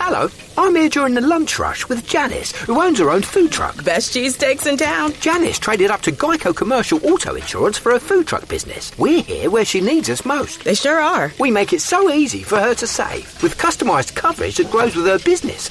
Hello, I'm here during the lunch rush with Janice, who owns her own food truck. Best cheesesteaks in town. Janice traded up to Geico Commercial Auto Insurance for her food truck business. We're here where she needs us most. They sure are. We make it so easy for her to save, with customised coverage that grows with her business.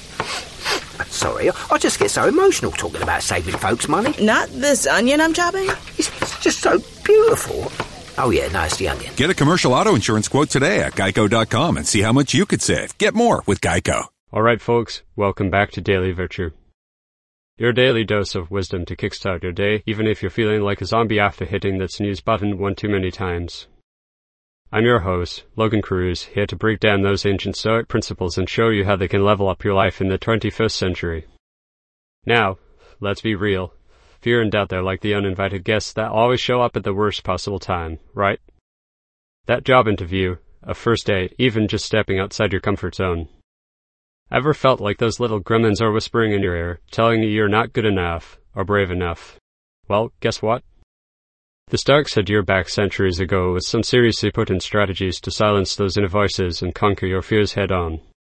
Sorry, I just get so emotional talking about saving folks money. Not this onion I'm chopping? It's just so beautiful. Oh yeah, no, it's the onion. Get a commercial auto insurance quote today at geico.com and see how much you could save. Get more with Geico. All right, folks, welcome back to Daily Virtue. Your daily dose of wisdom to kickstart your day, even if you're feeling like a zombie after hitting that snooze button one too many times. I'm your host, Logan Cruz, here to break down those ancient Stoic principles and show you how they can level up your life in the 21st century. Now, let's be real. Fear and doubt, they're like the uninvited guests that always show up at the worst possible time, right? That job interview, a first date, even just stepping outside your comfort zone. Ever felt like those little gremlins are whispering in your ear, telling you you're not good enough or brave enough? Well, guess what? The Stoics had your back centuries ago with some seriously put in strategies to silence those inner voices and conquer your fears head on.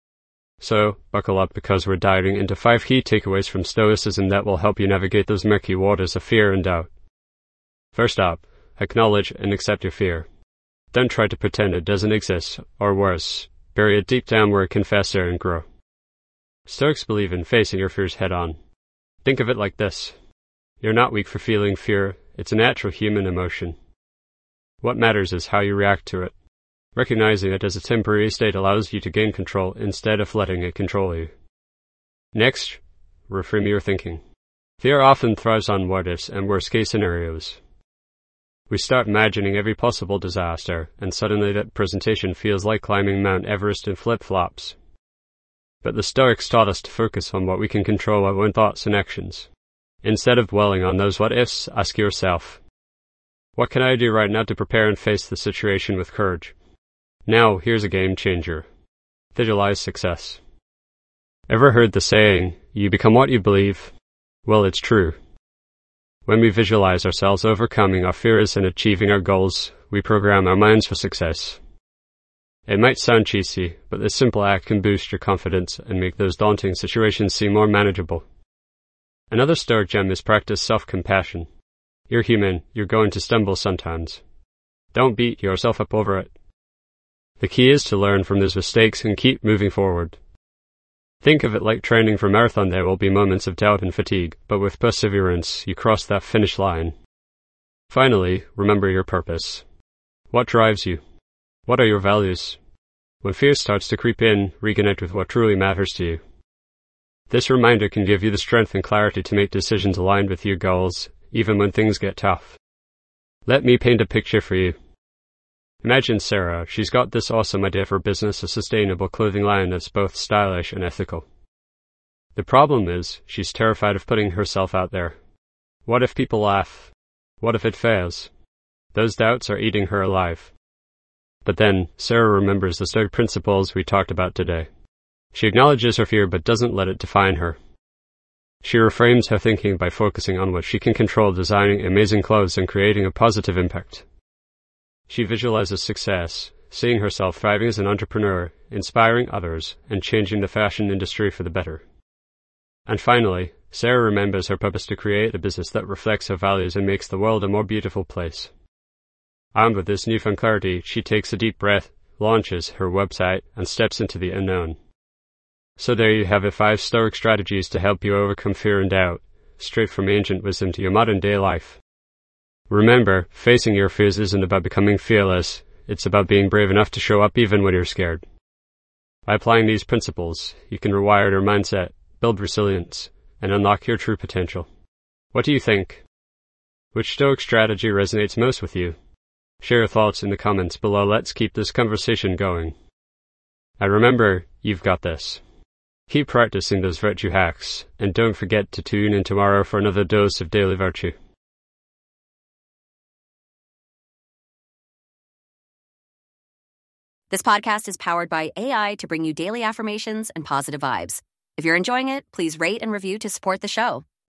So, buckle up because we're diving into 5 key takeaways from Stoicism that will help you navigate those murky waters of fear and doubt. First up, acknowledge and accept your fear. Don't try to pretend it doesn't exist, or worse, bury it deep down where it can fester and grow. Stoics believe in facing your fears head on. Think of it like this. You're not weak for feeling fear, it's a natural human emotion. What matters is how you react to it. Recognizing it as a temporary state allows you to gain control instead of letting it control you. Next, reframe your thinking. Fear often thrives on what-ifs and worst-case scenarios. We start imagining every possible disaster, and suddenly that presentation feels like climbing Mount Everest in flip-flops. But the Stoics taught us to focus on what we can control our own thoughts and actions. Instead of dwelling on those what-ifs, ask yourself, what can I do right now to prepare and face the situation with courage? Now, here's a game changer. Visualize success. Ever heard the saying, you become what you believe? Well, it's true. When we visualize ourselves overcoming our fears and achieving our goals, we program our minds for success. It might sound cheesy, but this simple act can boost your confidence and make those daunting situations seem more manageable. Another Stoic gem is practice self-compassion. You're human, you're going to stumble sometimes. Don't beat yourself up over it. The key is to learn from those mistakes and keep moving forward. Think of it like training for a marathon. There will be moments of doubt and fatigue, but with perseverance, you cross that finish line. Finally, remember your purpose. What drives you? What are your values? When fear starts to creep in, reconnect with what truly matters to you. This reminder can give you the strength and clarity to make decisions aligned with your goals, even when things get tough. Let me paint a picture for you. Imagine Sarah. She's got this awesome idea for a business, a sustainable clothing line that's both stylish and ethical. The problem is, she's terrified of putting herself out there. What if people laugh? What if it fails? Those doubts are eating her alive. But then, Sarah remembers the Stoic principles we talked about today. She acknowledges her fear but doesn't let it define her. She reframes her thinking by focusing on what she can control, designing amazing clothes and creating a positive impact. She visualizes success, seeing herself thriving as an entrepreneur, inspiring others, and changing the fashion industry for the better. And finally, Sarah remembers her purpose to create a business that reflects her values and makes the world a more beautiful place. Armed with this newfound clarity, she takes a deep breath, launches her website, and steps into the unknown. So there you have it, 5 Stoic strategies to help you overcome fear and doubt, straight from ancient wisdom to your modern-day life. Remember, facing your fears isn't about becoming fearless, it's about being brave enough to show up even when you're scared. By applying these principles, you can rewire your mindset, build resilience, and unlock your true potential. What do you think? Which Stoic strategy resonates most with you? Share your thoughts in the comments below. Let's keep this conversation going. And remember, you've got this. Keep practicing those virtue hacks, and don't forget to tune in tomorrow for another dose of daily virtue. This podcast is powered by AI to bring you daily affirmations and positive vibes. If you're enjoying it, please rate and review to support the show.